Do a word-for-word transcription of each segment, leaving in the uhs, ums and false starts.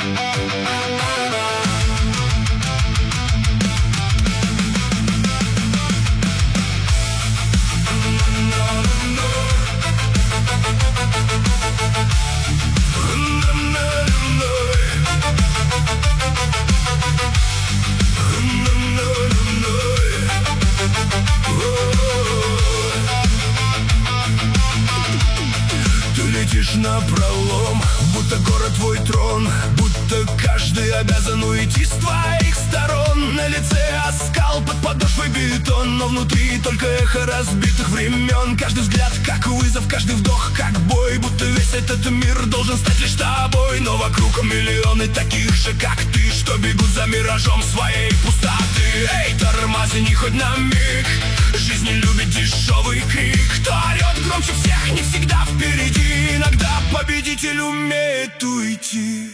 Напролом, будто город твой трон, будто каждый обязан уйти с твоих сторон. На лице оскал, под подошвой бетон, но внутри только эхо разбитых времен. Каждый взгляд как вызов, каждый вдох как бой, будто весь этот мир должен стать лишь тобой. Но вокруг миллионы таких же, как ты, что бегут за миражом своей пустоты. Эй, тормозни хоть на миг, жизнь не любит дешевый крик. Кто орет громче всех, не всегда впереди. Иногда победитель умеет уйти.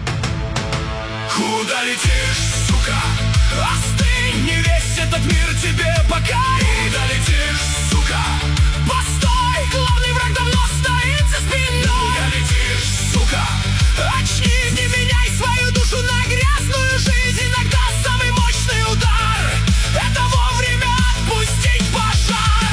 Куда летишь, сука? Остынь, не весь этот мир тебе пока. Куда летишь, сука? Постой, главный враг давно стоит за спиной. Куда летишь, сука? Очнись, не меняй свою душу на грязную жизнь. Иногда самый мощный удар — это вовремя отпустить пожар.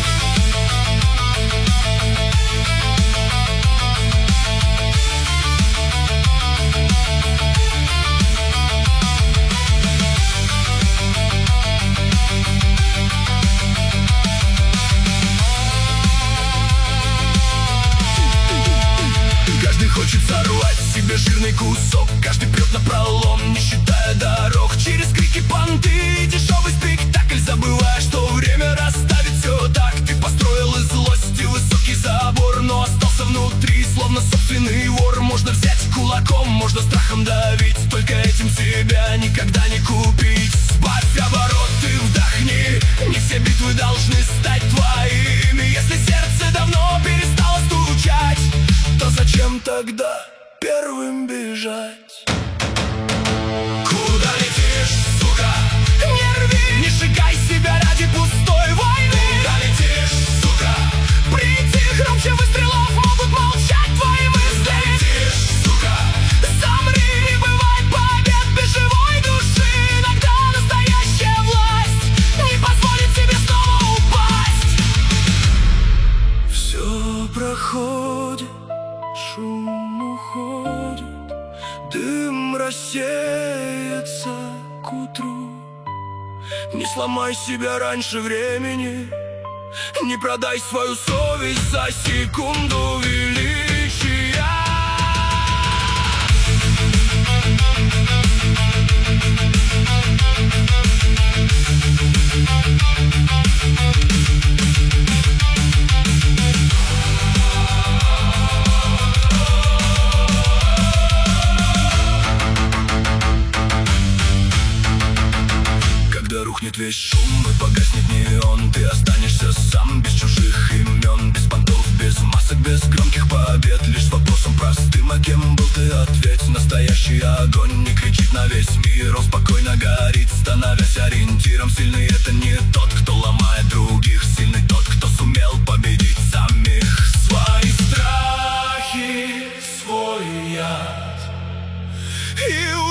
Каждый хочет сорвать себе жирный кусок, каждый прет напролом, не считая дорог. Через крики, понты и дешевый спектакль, забывая, что время расставит все так. Ты построил из злости высокий забор, но остался внутри, словно собственный вор. Можно взять кулаком, можно страхом давить, только этим себя никогда не купить. Сбавь обороты, вдохни, не все битвы должны стать твоими. Если сердце давно перестало стучать, то зачем тогда первым бежать? Куда летишь, сука? Не рви, не сжигай себя ради пустой войны. Куда летишь, сука? Прийти громче выстрелов, могут молчать твои мысли. Куда летишь, сука? Замри, не бывает побед без живой души. Иногда настоящая власть не позволит себе снова упасть. Все проходит, шум уходит, дым рассеется к утру. Не сломай себя раньше времени, не продай свою совесть за секунду величия. Когда рухнет весь шум и погаснет неон, ты останешься сам, без чужих имен, без понтов, без масок, без громких побед. Лишь с вопросом простым: а кем был ты? Ответь. Настоящий огонь не кричит на весь мир, он спокойно горит, становясь ориентиром. Сильный — это не тот, кто ломает других, сильный тот, кто сумел победить самих. Свои страхи, свой яд и